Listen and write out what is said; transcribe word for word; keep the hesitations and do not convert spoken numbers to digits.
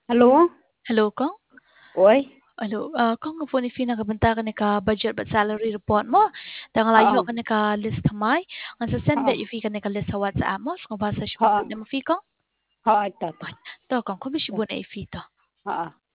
Alô? Hello, con? Oi? Hello, ah, con nga phone fina ka banta ka ka budget but salary report mo. Tang layo Oo. ka ka list hamay. Ang sa send Oo. that ifi ka ka list sa WhatsApp mo. Kung basa siya Oo. po na mo fi ko. Oo, ito, ito. To con ko bishi Ito. bu na ifi to. Oo.